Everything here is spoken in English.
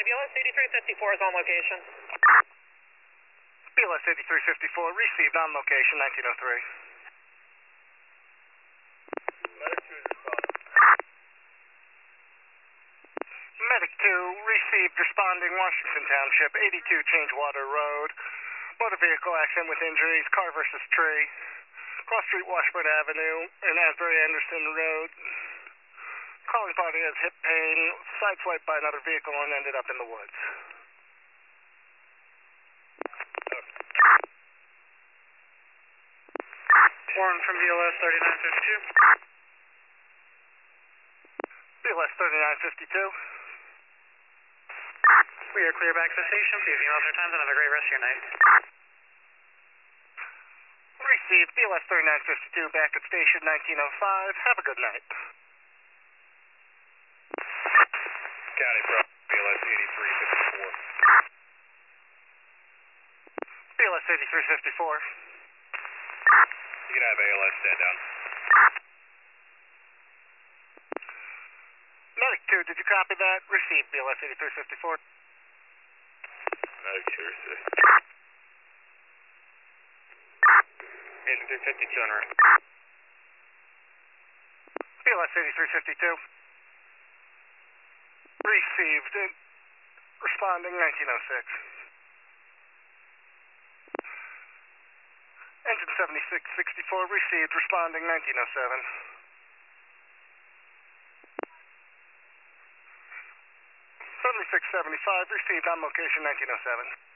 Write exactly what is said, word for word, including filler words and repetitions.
B L S eighty-three fifty-four is on location. B L S eighty-three fifty-four, received on location, nineteen oh three. Medic two, received, responding, Washington Township, eighty-two Changewater Road. Motor vehicle accident with injuries, car versus tree. Cross Street, Washburn Avenue, and Asbury Anderson Road. Calling party has hip pain, sideswiped by another vehicle and ended up in the woods. Warren from B L S thirty-nine fifty-two. B L S thirty-nine fifty-two. We are clear back to the station. Please email us your times and have a great rest of your night. Received, B L S thirty-nine fifty-two, back at station nineteen oh five. Have a good night. County Pro, B L S eighty-three fifty-four. B L S eighty-three fifty-four. You can have A L S stand down. Medic two, did you copy that? Received, B L S eighty-three fifty-four. Medic two, received. eighty-three fifty-two on right. B L S eighty-three fifty-two. Received, responding, nineteen oh six. Engine seventy-six sixty-four, received, responding, nineteen oh seven. seventy-six seventy-five, received on location, nineteen oh seven.